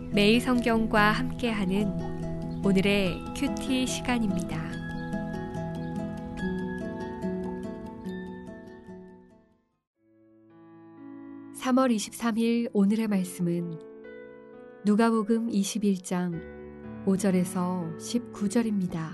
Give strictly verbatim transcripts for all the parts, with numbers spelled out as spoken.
매일 성경과 함께하는 오늘의 큐티 시간입니다. 삼월 이십삼일 오늘의 말씀은 누가복음 이십일 장 오 절에서 십구 절입니다.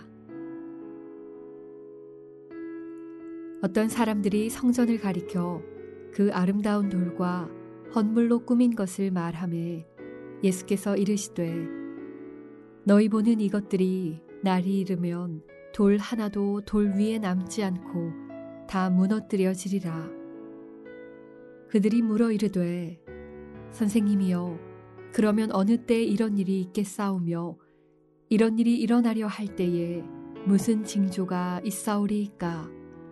어떤 사람들이 성전을 가리켜 그 아름다운 돌과 헌물로 꾸민 것을 말하매 예수께서 이르시되 너희 보는 이것들이 날이 이르면 돌 하나도 돌 위에 남지 않고 다 무너뜨려지리라. 그들이 물어 이르되 선생님이여 그러면 어느 때 이런 일이 있겠사오며 이런 일이 일어나려 할 때에 무슨 징조가 있사오리이까?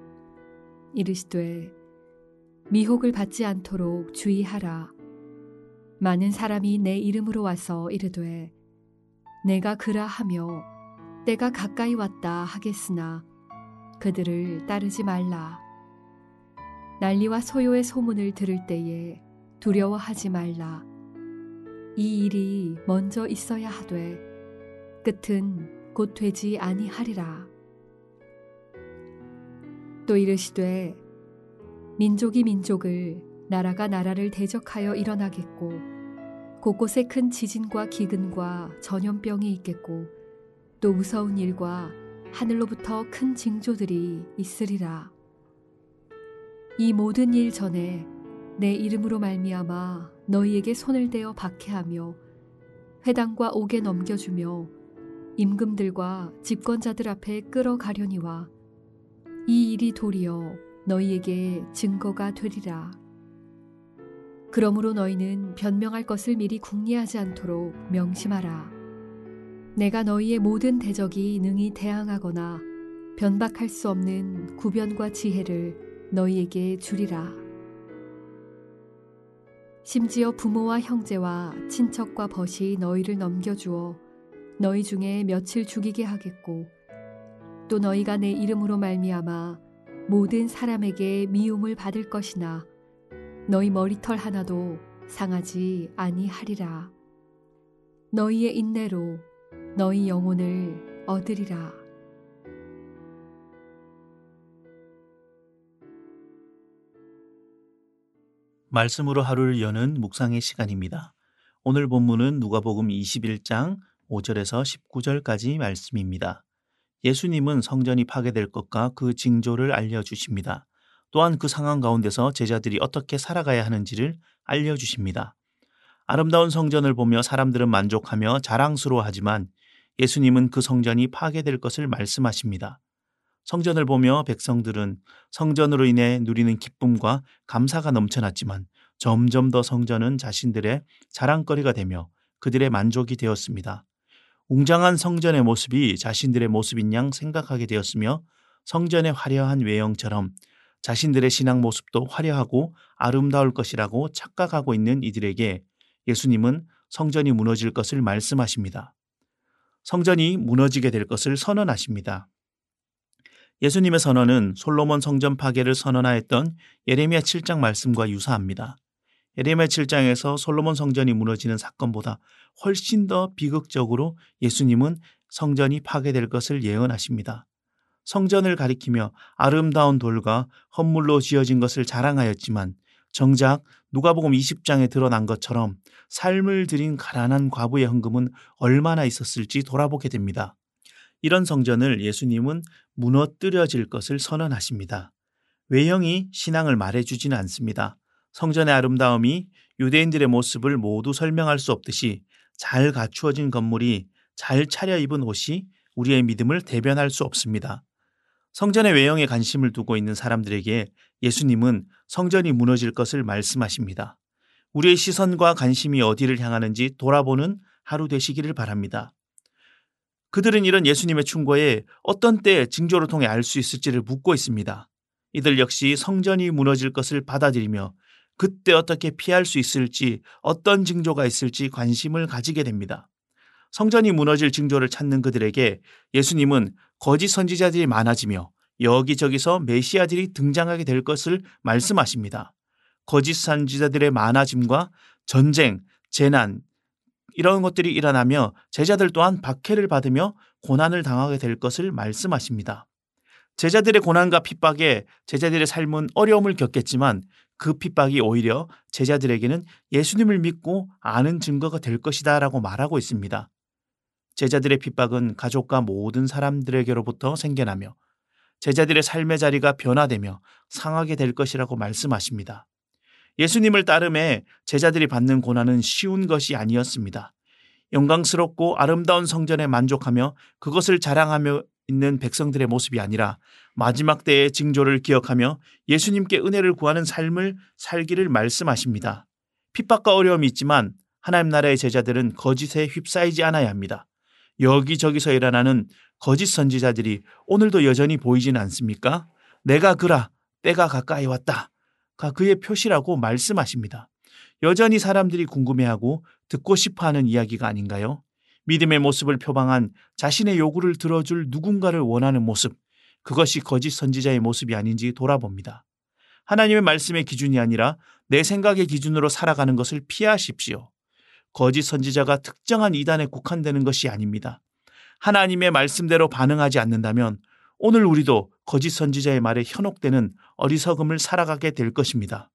이르시되 미혹을 받지 않도록 주의하라. 많은 사람이 내 이름으로 와서 이르되 내가 그라 하며 때가 가까이 왔다 하겠으나 그들을 따르지 말라. 난리와 소요의 소문을 들을 때에 두려워하지 말라. 이 일이 먼저 있어야 하되 끝은 곧 되지 아니하리라. 또 이르시되 민족이 민족을 나라가 나라를 대적하여 일어나겠고 곳곳에 큰 지진과 기근과 전염병이 있겠고 또 무서운 일과 하늘로부터 큰 징조들이 있으리라. 이 모든 일 전에 내 이름으로 말미암아 너희에게 손을 대어 박해하며 회당과 옥에 넘겨주며 임금들과 집권자들 앞에 끌어가려니와 이 일이 도리어 너희에게 증거가 되리라. 그러므로 너희는 변명할 것을 미리 궁리하지 않도록 명심하라. 내가 너희의 모든 대적이 능히 대항하거나 변박할 수 없는 구변과 지혜를 너희에게 주리라. 심지어 부모와 형제와 친척과 벗이 너희를 넘겨주어 너희 중에 며칠 죽이게 하겠고 또 너희가 내 이름으로 말미암아 모든 사람에게 미움을 받을 것이나 너희 머리털 하나도 상하지 아니하리라. 너희의 인내로 너희 영혼을 얻으리라. 말씀으로 하루를 여는 묵상의 시간입니다. 오늘 본문은 누가복음 이십일 장 오 절에서 십구 절까지 말씀입니다. 예수님은 성전이 파괴될 것과 그 징조를 알려주십니다. 또한 그 상황 가운데서 제자들이 어떻게 살아가야 하는지를 알려주십니다. 아름다운 성전을 보며 사람들은 만족하며 자랑스러워하지만 예수님은 그 성전이 파괴될 것을 말씀하십니다. 성전을 보며 백성들은 성전으로 인해 누리는 기쁨과 감사가 넘쳐났지만 점점 더 성전은 자신들의 자랑거리가 되며 그들의 만족이 되었습니다. 웅장한 성전의 모습이 자신들의 모습인 양 생각하게 되었으며 성전의 화려한 외형처럼 자신들의 신앙 모습도 화려하고 아름다울 것이라고 착각하고 있는 이들에게 예수님은 성전이 무너질 것을 말씀하십니다. 성전이 무너지게 될 것을 선언하십니다. 예수님의 선언은 솔로몬 성전 파괴를 선언하였던 예레미야 칠 장 말씀과 유사합니다. 예레미야 칠 장에서 솔로몬 성전이 무너지는 사건보다 훨씬 더 비극적으로 예수님은 성전이 파괴될 것을 예언하십니다. 성전을 가리키며 아름다운 돌과 헌물로 지어진 것을 자랑하였지만 정작 누가복음 이십 장에 드러난 것처럼 삶을 들인 가난한 과부의 헌금은 얼마나 있었을지 돌아보게 됩니다. 이런 성전을 예수님은 무너뜨려질 것을 선언하십니다. 외형이 신앙을 말해주지는 않습니다. 성전의 아름다움이 유대인들의 모습을 모두 설명할 수 없듯이 잘 갖추어진 건물이 잘 차려입은 옷이 우리의 믿음을 대변할 수 없습니다. 성전의 외형에 관심을 두고 있는 사람들에게 예수님은 성전이 무너질 것을 말씀하십니다. 우리의 시선과 관심이 어디를 향하는지 돌아보는 하루 되시기를 바랍니다. 그들은 이런 예수님의 충고에 어떤 때 징조를 통해 알 수 있을지를 묻고 있습니다. 이들 역시 성전이 무너질 것을 받아들이며 그때 어떻게 피할 수 있을지 어떤 징조가 있을지 관심을 가지게 됩니다. 성전이 무너질 징조를 찾는 그들에게 예수님은 거짓 선지자들이 많아지며 여기저기서 메시아들이 등장하게 될 것을 말씀하십니다. 거짓 선지자들의 많아짐과 전쟁, 재난, 이런 것들이 일어나며 제자들 또한 박해를 받으며 고난을 당하게 될 것을 말씀하십니다. 제자들의 고난과 핍박에 제자들의 삶은 어려움을 겪겠지만 그 핍박이 오히려 제자들에게는 예수님을 믿고 아는 증거가 될 것이다 라고 말하고 있습니다. 제자들의 핍박은 가족과 모든 사람들에게로부터 생겨나며 제자들의 삶의 자리가 변화되며 상하게 될 것이라고 말씀하십니다. 예수님을 따름에 제자들이 받는 고난은 쉬운 것이 아니었습니다. 영광스럽고 아름다운 성전에 만족하며 그것을 자랑하며 있는 백성들의 모습이 아니라 마지막 때의 징조를 기억하며 예수님께 은혜를 구하는 삶을 살기를 말씀하십니다. 핍박과 어려움이 있지만 하나님 나라의 제자들은 거짓에 휩싸이지 않아야 합니다. 여기저기서 일어나는 거짓 선지자들이 오늘도 여전히 보이지는 않습니까? 내가 그라, 때가 가까이 왔다. 가 그의 표시라고 말씀하십니다. 여전히 사람들이 궁금해하고 듣고 싶어하는 이야기가 아닌가요? 믿음의 모습을 표방한 자신의 요구를 들어줄 누군가를 원하는 모습, 그것이 거짓 선지자의 모습이 아닌지 돌아봅니다. 하나님의 말씀의 기준이 아니라 내 생각의 기준으로 살아가는 것을 피하십시오. 거짓 선지자가 특정한 이단에 국한되는 것이 아닙니다. 하나님의 말씀대로 반응하지 않는다면 오늘 우리도 거짓 선지자의 말에 현혹되는 어리석음을 살아가게 될 것입니다.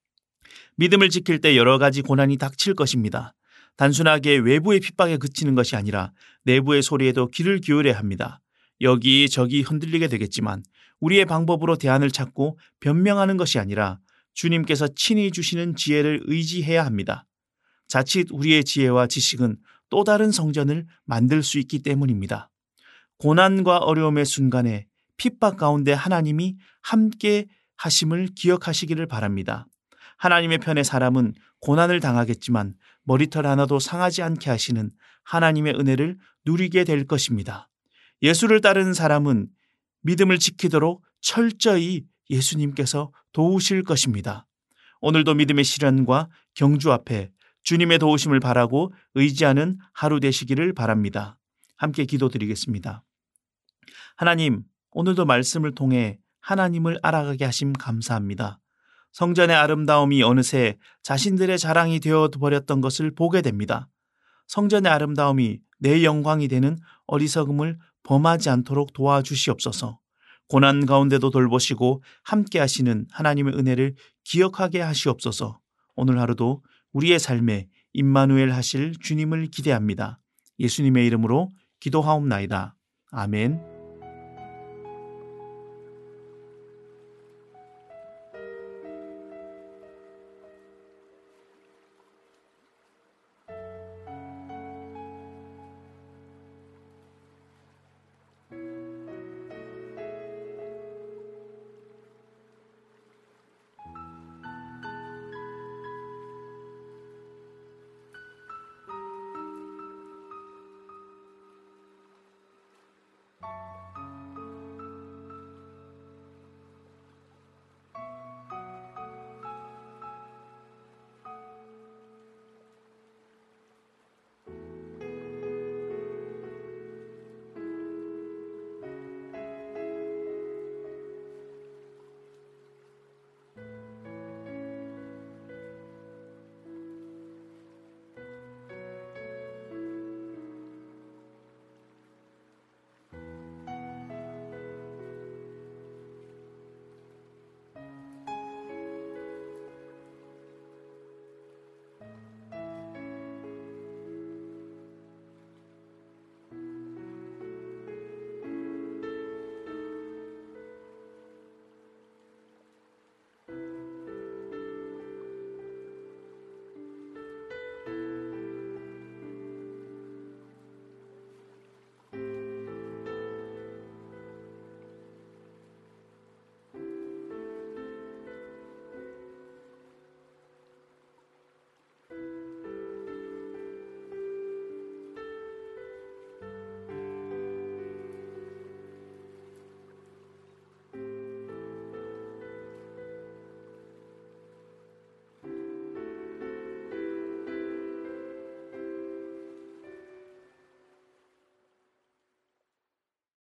믿음을 지킬 때 여러 가지 고난이 닥칠 것입니다. 단순하게 외부의 핍박에 그치는 것이 아니라 내부의 소리에도 귀를 기울여야 합니다. 여기저기 흔들리게 되겠지만 우리의 방법으로 대안을 찾고 변명하는 것이 아니라 주님께서 친히 주시는 지혜를 의지해야 합니다. 자칫 우리의 지혜와 지식은 또 다른 성전을 만들 수 있기 때문입니다. 고난과 어려움의 순간에 핍박 가운데 하나님이 함께 하심을 기억하시기를 바랍니다. 하나님의 편의 사람은 고난을 당하겠지만 머리털 하나도 상하지 않게 하시는 하나님의 은혜를 누리게 될 것입니다. 예수를 따르는 사람은 믿음을 지키도록 철저히 예수님께서 도우실 것입니다. 오늘도 믿음의 시련과 경주 앞에 주님의 도우심을 바라고 의지하는 하루 되시기를 바랍니다. 함께 기도드리겠습니다. 하나님, 오늘도 말씀을 통해 하나님을 알아가게 하심 감사합니다. 성전의 아름다움이 어느새 자신들의 자랑이 되어버렸던 것을 보게 됩니다. 성전의 아름다움이 내 영광이 되는 어리석음을 범하지 않도록 도와주시옵소서. 고난 가운데도 돌보시고 함께 하시는 하나님의 은혜를 기억하게 하시옵소서. 오늘 하루도 우리의 삶에 임마누엘 하실 주님을 기대합니다. 예수님의 이름으로 기도하옵나이다. 아멘.